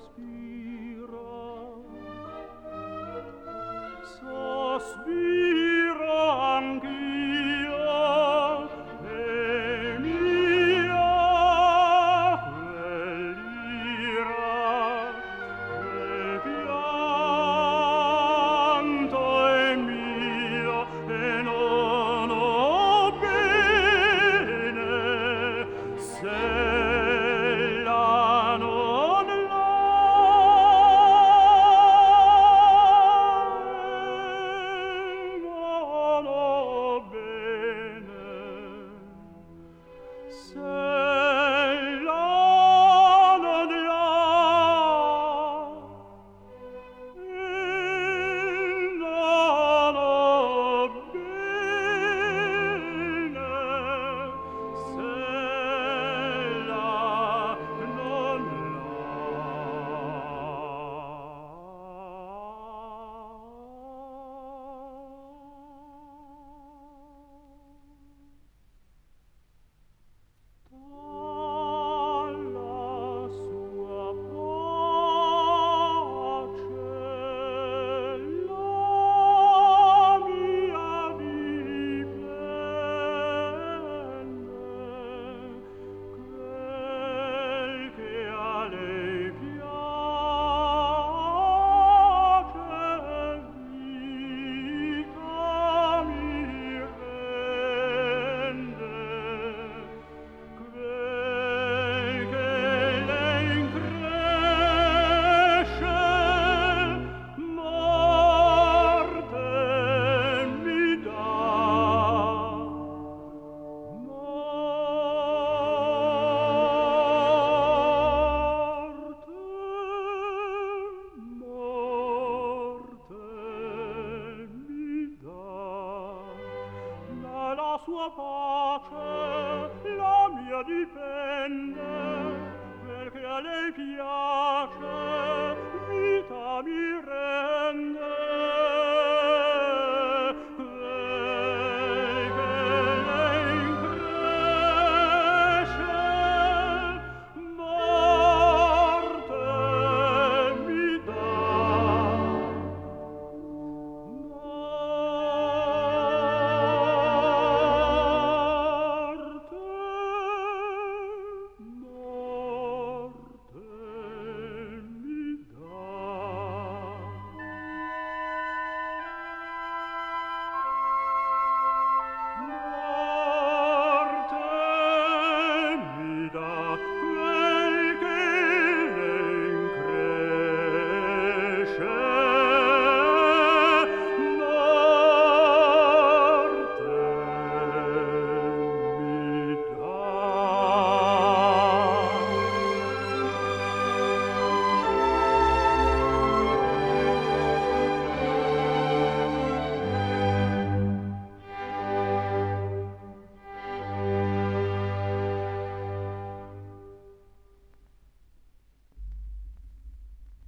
sospiro anch'io e mia quell'ira, quel pianto è mio e non ho bene se la non l'ha. Non ho bene se la non l'ha. Non ho bene se la non dalla sua pace la mia dipende, quel che a lei piace vita mi rende, quel che lei incresce morte mi dà. Morte mi dà. Dalla sua pace la mia dipende, perché a lei piace vita mi